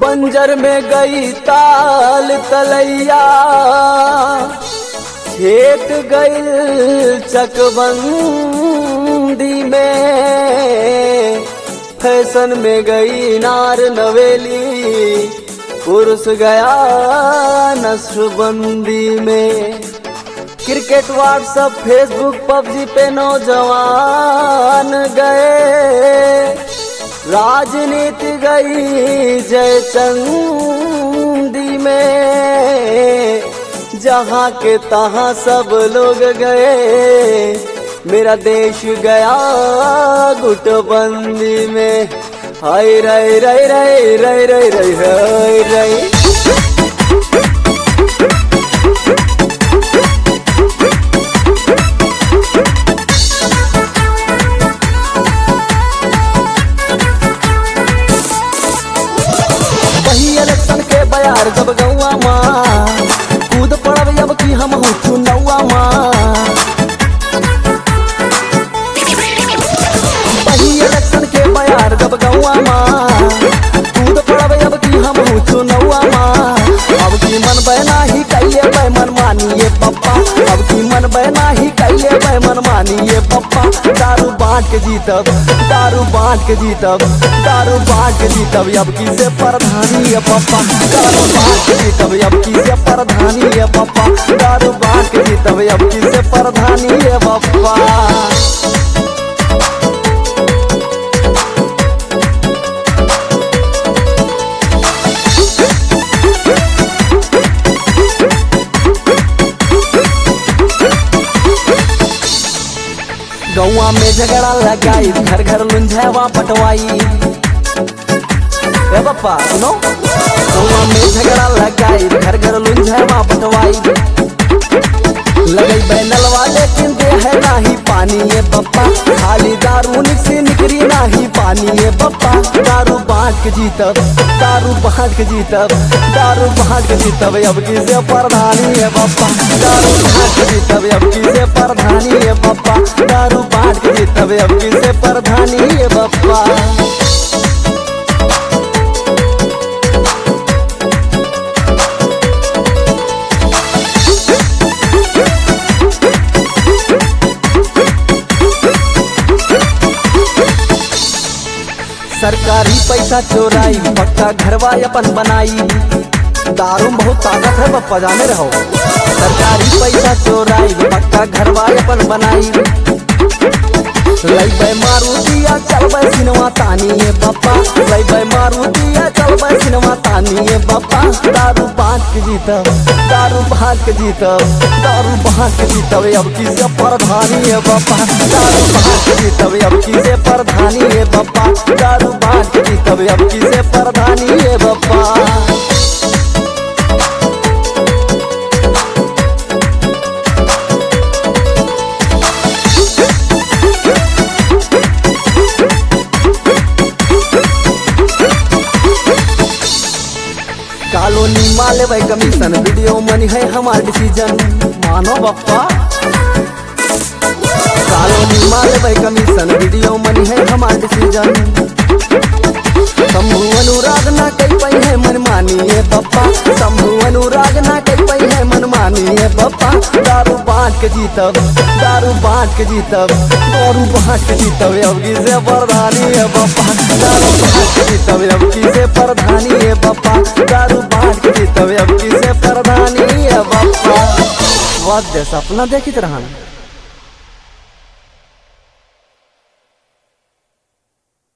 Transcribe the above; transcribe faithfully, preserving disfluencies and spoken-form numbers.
बंजर में गई ताल तलैया, खेत गई चकबंदी में, फैशन में गई नार नवेली, पुरुष गया नस्लबंदी में। क्रिकेट व्हाट्सएप फेसबुक पबजी पे नौजवान गए, राजनीति गई जयचंदी में, जहाँ के तहाँ सब लोग गए, मेरा देश गया गुटबंदी में। हाय रे रे रे रे रे रे हाय रे। इलेक्शन के बयार जब गौआ माँ, कूद पड़ब अब की हम हूँ चुनौआ माँ। वही इलेक्शन के बयार जब गौआ माँ, कूद पड़ब अब की हम हूँ चुनौआ माँ। अब की मन बहना ही कैले मन मानिए पप्पा, अब की मन बहना ही कैले मन मानिए पप्पा। दारू बांट के जीतब, दारू बांट के जीतब, दारू बांट के जीतब अब की से प्रधानी है पप्पा। दारू बांट के जीतब अब की से प्रधानी है पप्पा, दारू बांट के जीतब अब की से प्रधानी है पप्पा। गौआ में झगड़ा लगाई, घर घर लुंझावा पटवाई। ए पप्पा सुनो, गौआ में झगड़ा लगाई, घर घर लुंझावा पटवाई। लगई बैनल वाले लेकिन दे है नाही पानी ये पप्पा, खाली दारू निकसी निकरी नाही पानी ये पप्पा। दारू बांट के जीतब, दारू बांट के जीतब, दारू बांट के जीतब अब की से प्रधानी है पप्पा। दारू बांट के जीतब अब की से प्रधानी है पप्पा, दारू बांट के जीतब अब की से प्रधानी है पप्पा। सरकारी पैसा चोराई, पक्का घरवा अपन बनाई। दारू में बहुत ताकत है पप्पा जाने रहो। सरकारी पैसा चोराई, पक्का घरवा अपन बनाई। लई मारुतिया चलबै सिनेमा तानी है पप्पा, लई मारुतिया चलबै सिनेमा तानी है पप्पा। दारू बांट के जीतब, दारू बांट के जीतब, दारू बांट के जीतब अब की से प्रधानी है पप्पा। दारू बांट के जीतब अब की से प्रधानी है पप्पा, दारू बांट के जीतब अब की से प्रधानी है पप्पा। कॉलोनी माले भाई कमीशन, वीडियो मनी है हमार डिसीजन, मानो बप्पा। कॉलोनी माले भाई कमीशन, वीडियो मनी है हमार डिसीजन। शंभू अनुराग ना कई पाई है मन मानिए पप्पा, शंभू अनुराग ना कई पाई है मन मानिए पप्पा। दारू बांट के जीतब, दारू बांट के जीतब, दारू बांट के जीतब अब की से प्रधानी है पप्पा। दारू बांट के जीतब अब की से प्रधानी है पप्पा, दारू बांट के जीतब अब की से प्रधानी है पप्पा। वाद्य सपना देखित रहन।